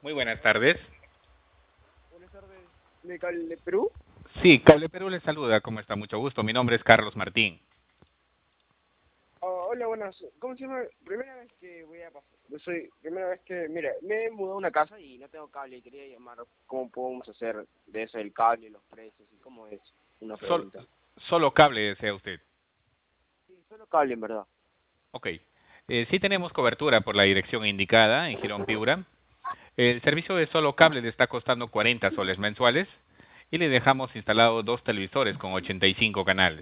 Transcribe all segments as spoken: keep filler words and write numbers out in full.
Muy buenas tardes. Buenas tardes. ¿De Cable Perú? Sí, Cable Perú les saluda, ¿cómo está? Mucho gusto. Mi nombre es Carlos Martín. Oh, hola, buenas. ¿Cómo se llama? Primera vez que voy a pasar. Yo soy, primera vez que, mira, me he mudado a una casa y no tengo cable y quería llamar cómo podemos hacer de eso el cable, los precios y cómo es. Una Sol, pregunta. solo cable desea usted. Sí, solo cable en verdad. Ok. Eh, sí tenemos cobertura por la dirección indicada en Girón Piura. El servicio de solo cable le está costando cuarenta soles mensuales y le dejamos instalado dos televisores con ochenta y cinco canales.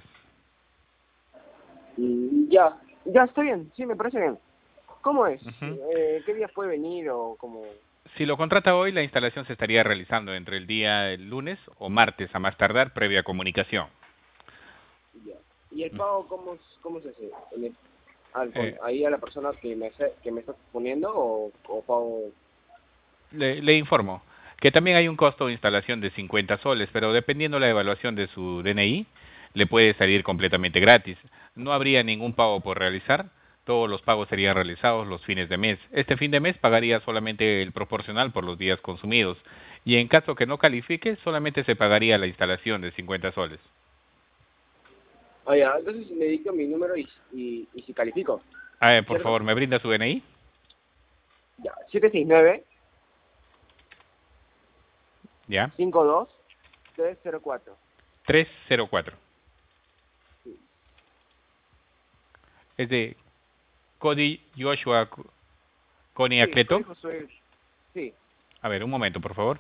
Y ya, ya está bien, sí, me parece bien. ¿Cómo es? Ujú. Eh, ¿Qué días puede venir o cómo? Si lo contrata hoy, la instalación se estaría realizando entre el día el lunes o martes a más tardar, previa comunicación. Ya. ¿Y el pago cómo, es- cómo se hace? ¿En el- al, con- Eh, ¿Ahí a la persona que me, hace- que me está poniendo o, o pago? Le, le informo que también hay un costo de instalación de cincuenta soles, pero dependiendo la evaluación de su D N I, le puede salir completamente gratis. No habría ningún pago por realizar, todos los pagos serían realizados los fines de mes. Este fin de mes pagaría solamente el proporcional por los días consumidos, y en caso que no califique, solamente se pagaría la instalación de cincuenta soles. Ah, ya, entonces le dicto mi número y, y, y si califico, A ver, por ¿cierto? favor, ¿me brinda su D N I? Ya, siete seis nueve, Ya, cinco dos, tres cero cuatro. tres cero cuatro. Sí, Es de Cody Joshua Coney sí, Acleto. Código Josué. Sí. A ver, un momento, por favor.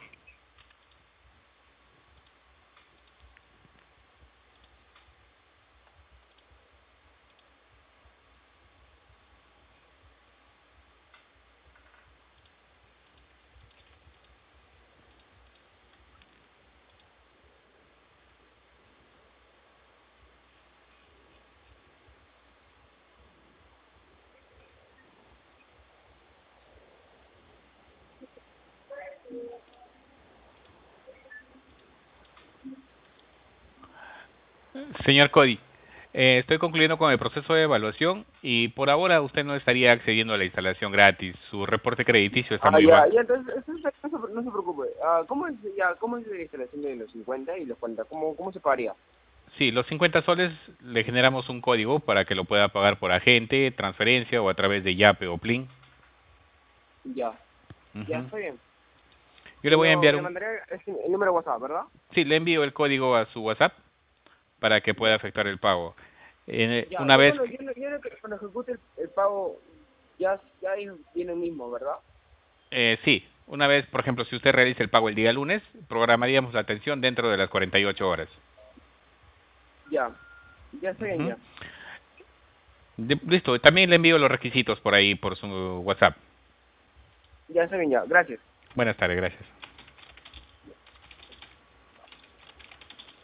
Señor Cody, eh, estoy concluyendo con el proceso de evaluación y por ahora usted no estaría accediendo a la instalación gratis. Su reporte crediticio está Ah, muy ya, bajo. ya, entonces, entonces no, se, no se preocupe. Ah, ¿cómo es, ya, cómo es la instalación de los cincuenta y los cuarenta? ¿Cómo, cómo se pagaría? Sí, los cincuenta soles le generamos un código para que lo pueda pagar por agente, transferencia o a través de Yape o Plin. Ya, ya, Ujú. está bien. Yo le Me voy a lo, me enviar lo un... mandaré es el número de WhatsApp, ¿verdad? Sí, le envío el código a su WhatsApp para que pueda Ya. efectuar el pago. Eh, Ya, una yo vez cuando, yo, yo, cuando ejecute el, el pago, ya, ya ahí viene el mismo, ¿verdad? Eh, sí, una vez, por ejemplo, si usted realiza el pago el día lunes, programaríamos la atención dentro de las cuarenta y ocho horas. Ya, ya está bien, Ujú. ya. De- listo, también le envío los requisitos por ahí, por su WhatsApp. Ya está bien, ya. Gracias. Buenas tardes, gracias.